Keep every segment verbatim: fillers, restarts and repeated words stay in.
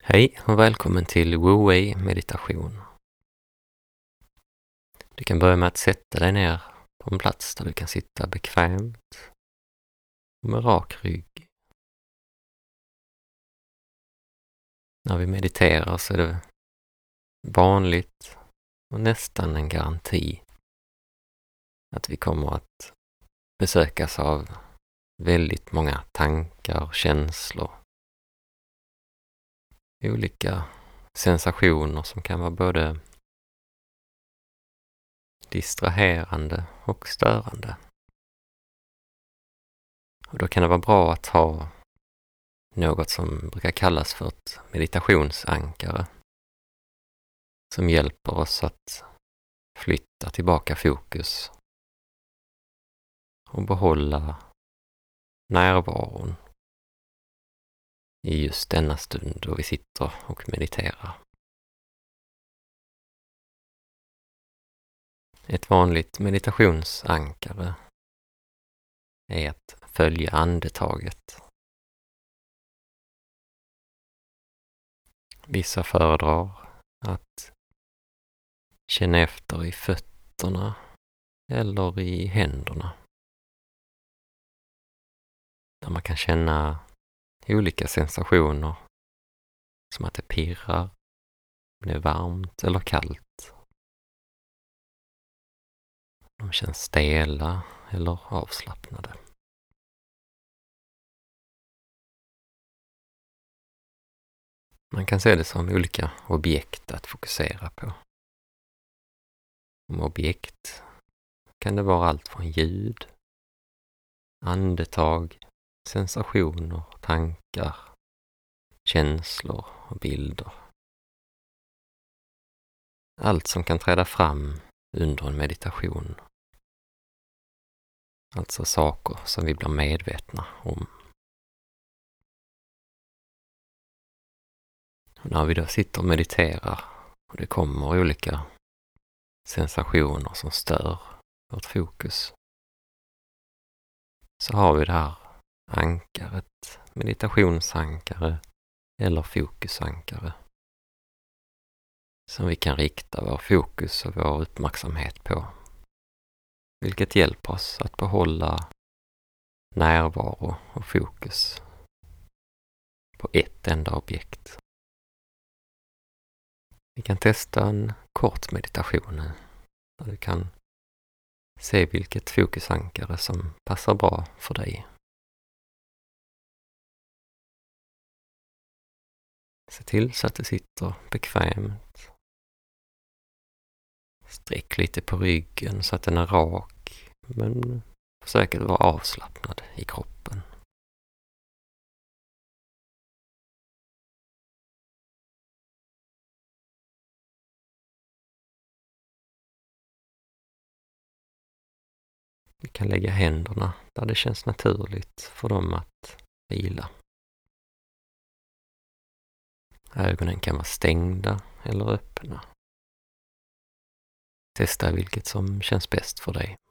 Hej och välkommen till Wu Wei meditation. Du kan börja med att sätta dig ner på en plats där du kan sitta bekvämt och med rak rygg. När vi mediterar så är det vanligt och nästan en garanti att vi kommer att besökas av väldigt många tankar och känslor. Olika sensationer som kan vara både distraherande och störande. Och då kan det vara bra att ha något som brukar kallas för ett meditationsankare som hjälper oss att flytta tillbaka fokus och behålla närvaron i just denna stund då vi sitter och mediterar. Ett vanligt meditationsankare är att följa andetaget. Vissa föredrar att känna efter i fötterna eller i händerna. Där man kan känna olika sensationer som att det pirrar, det är varmt eller kallt. De känns stela eller avslappnade. Man kan se det som olika objekt att fokusera på. Som objekt kan det vara allt från ljud, andetag, sensationer, tankar, känslor och bilder. Allt som kan träda fram under en meditation. Alltså saker som vi blir medvetna om. Och när vi då sitter och mediterar och det kommer olika sensationer som stör vårt fokus, så har vi det här ankaret, meditationsankare eller fokusankare, som vi kan rikta vår fokus och vår uppmärksamhet på. Vilket hjälper oss att behålla närvaro och fokus på ett enda objekt. Vi kan testa en kort meditation där du kan se vilket fokusankare som passar bra för dig. Se till så att du sitter bekvämt. Sträck lite på ryggen så att den är rak, men försök att vara avslappnad i kroppen. Du kan lägga händerna där det känns naturligt för dem att vila. Ögonen kan vara stängda eller öppna. Testa vilket som känns bäst för dig.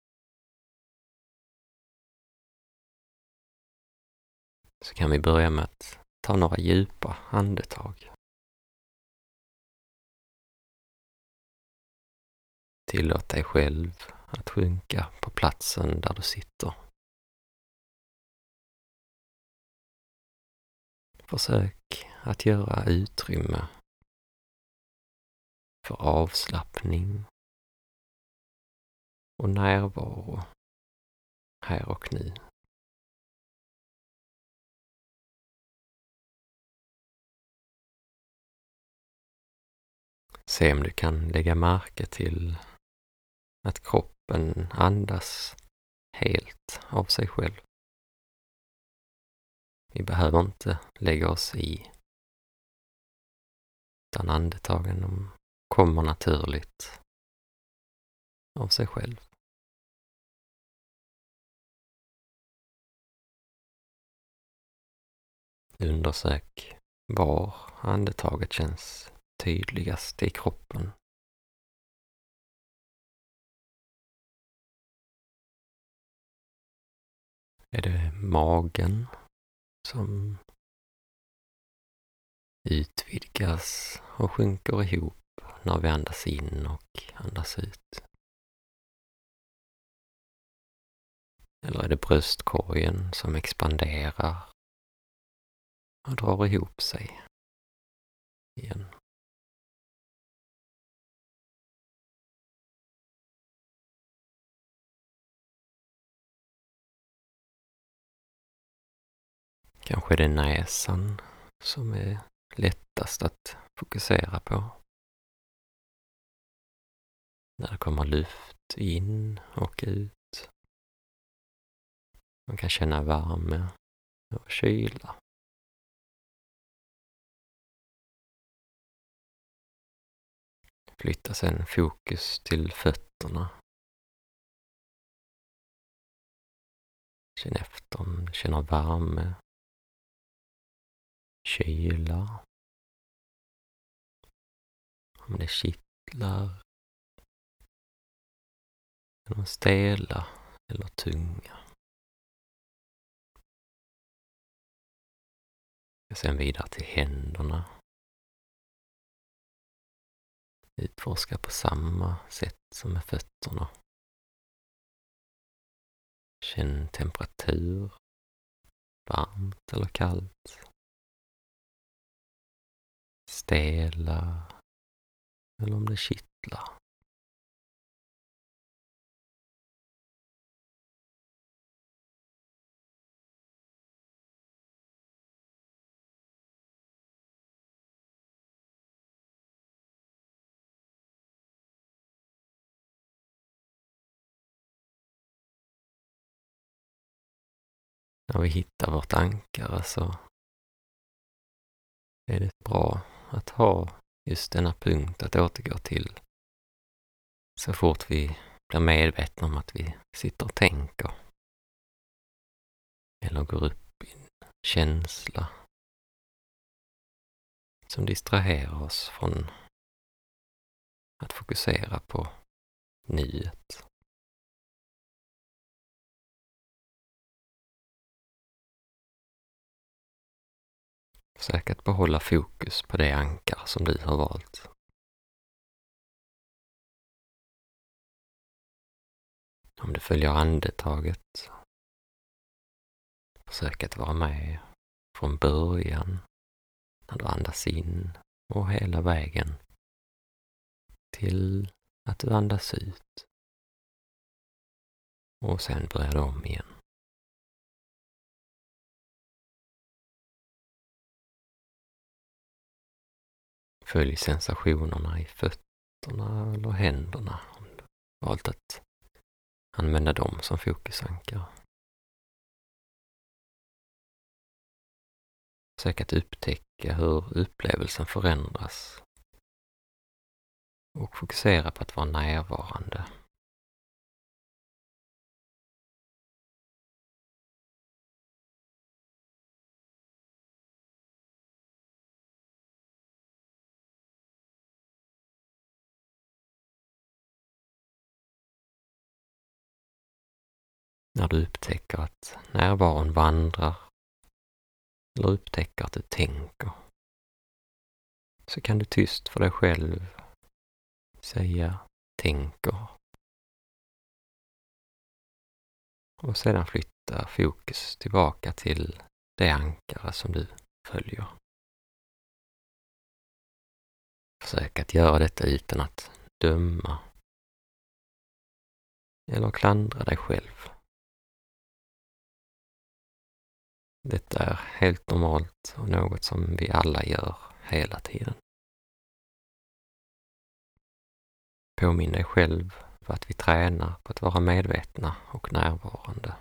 Så kan vi börja med att ta några djupa andetag. Tillåt dig själv att sjunka på platsen där du sitter. Försök att göra utrymme för avslappning och närvaro här och nu. Se om du kan lägga märke till att kroppen andas helt av sig själv. Vi behöver inte lägga oss i, utan andetagen kommer naturligt av sig själv. Undersök var andetaget känns tydligast i kroppen. Är det magen som utvidgas och sjunker ihop när vi andas in och andas ut. Eller är det bröstkorgen som expanderar och drar ihop sig igen? Kanske är det näsan som är lättast att fokusera på. När det kommer luft in och ut. Man kan känna värme och kyla. Flytta sedan fokus till fötterna. Känn efter om du känner värme, kyla, om det kittlar, eller om stela eller tunga. Och sen vidare till händerna. Utforska på samma sätt som med fötterna. Känn temperatur, varmt eller kallt. Stela eller om det kittlar. När vi hittar vårt ankare så är det bra att ha just denna punkt att återgå till så fort vi blir medvetna om att vi sitter och tänker. Eller går upp i en känsla som distraherar oss från att fokusera på nuet. Försök att behålla fokus på det ankare som du har valt. Om du följer andetaget, försök att vara med från början när du andas in och hela vägen till att du andas ut. Och sen börjar du om igen. Följ sensationerna i fötterna eller händerna om du valt att använda dem som fokusankare. Försök att upptäcka hur upplevelsen förändras och fokusera på att vara närvarande. När du upptäcker att närvaron vandrar eller upptäcker att du tänker, så kan du tyst för dig själv säga tänker och sedan flytta fokus tillbaka till det ankare som du följer. Försök att göra detta utan att döma eller klandra dig själv. Detta är helt normalt och något som vi alla gör hela tiden. Påminn dig själv för att vi tränar på att vara medvetna och närvarande.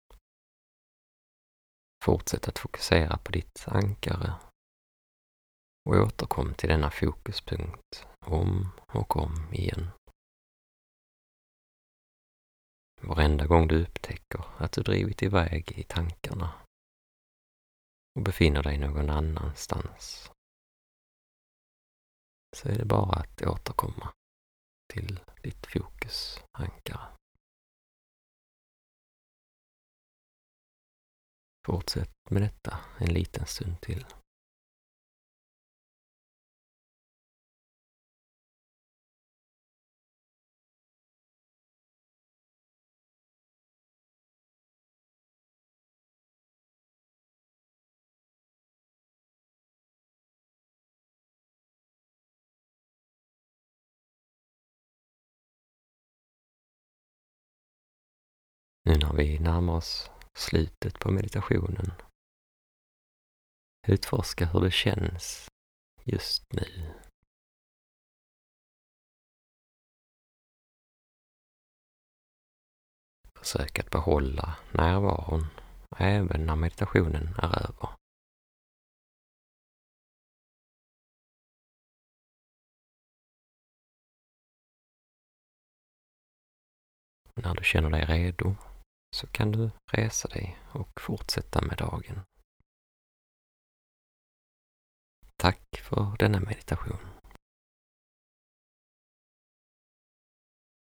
Fortsätt att fokusera på ditt ankare och återkom till denna fokuspunkt om och om igen. Varenda gång du upptäcker att du drivit iväg i tankarna och befinner dig någon annanstans, så är det bara att återkomma till ditt fokusankare. Fortsätt med detta en liten stund till. Nu när vi närmar oss slutet på meditationen, utforska hur det känns just nu. Försök att behålla närvaron även när meditationen är över. När du känner dig redo så kan du resa dig och fortsätta med dagen. Tack för denna meditation.